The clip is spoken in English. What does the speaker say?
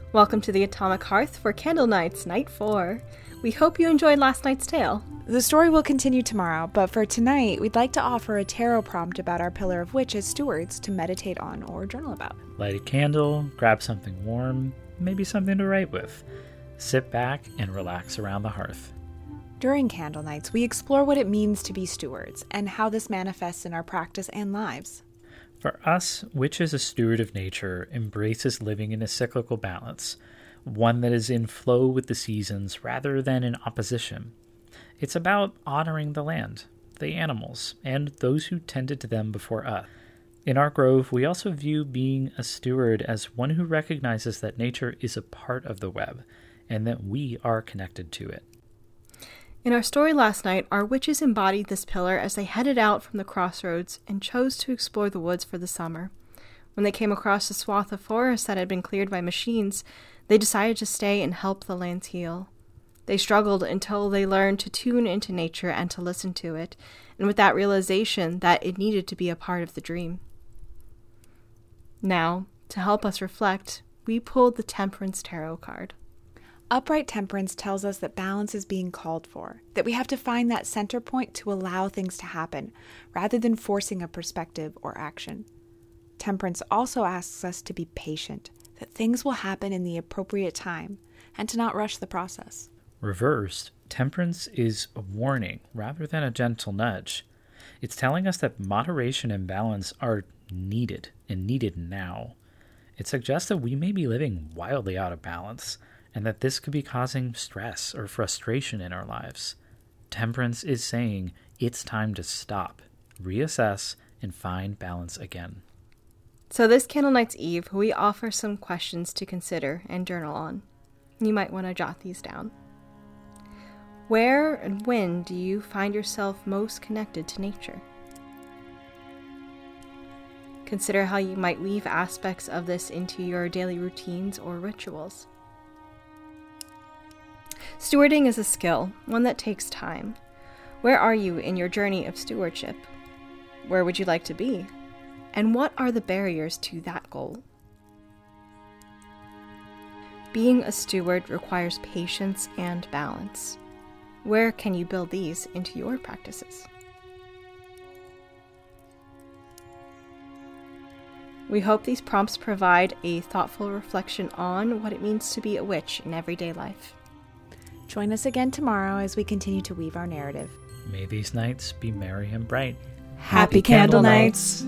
Welcome to the Atomic Hearth for Candle Nights, Night 4. We hope you enjoyed last night's tale. The story will continue tomorrow, but for tonight, we'd like to offer a tarot prompt about our Pillar of Witch as stewards to meditate on or journal about. Light a candle, grab something warm, maybe something to write with. Sit back and relax around the hearth. During Candle Nights, we explore what it means to be stewards and how this manifests in our practice and lives. For us, Witch as a steward of nature embraces living in a cyclical balance, one that is in flow with the seasons rather than in opposition. It's about honoring the land, the animals, and those who tended to them before us. In our grove, we also view being a steward as one who recognizes that nature is a part of the web, and that we are connected to it. In our story last night, our witches embodied this pillar as they headed out from the crossroads and chose to explore the woods for the summer. When they came across a swath of forest that had been cleared by machines, they decided to stay and help the lands heal. They struggled until they learned to tune into nature and to listen to it, and with that realization that it needed to be a part of the dream. Now, to help us reflect, we pulled the Temperance Tarot card. Upright temperance tells us that balance is being called for, that we have to find that center point to allow things to happen, rather than forcing a perspective or action. Temperance also asks us to be patient, that things will happen in the appropriate time, and to not rush the process. Reversed, temperance is a warning rather than a gentle nudge. It's telling us that moderation and balance are needed, and needed now. It suggests that we may be living wildly out of balance, and that this could be causing stress or frustration in our lives. Temperance is saying it's time to stop, reassess, and find balance again. So this Candle Night's Eve, we offer some questions to consider and journal on. You might want to jot these down. Where and when do you find yourself most connected to nature? Consider how you might weave aspects of this into your daily routines or rituals. Stewarding is a skill, one that takes time. Where are you in your journey of stewardship? Where would you like to be? And what are the barriers to that goal? Being a steward requires patience and balance. Where can you build these into your practices? We hope these prompts provide a thoughtful reflection on what it means to be a witch in everyday life. Join us again tomorrow as we continue to weave our narrative. May these nights be merry and bright. Happy Candle Nights!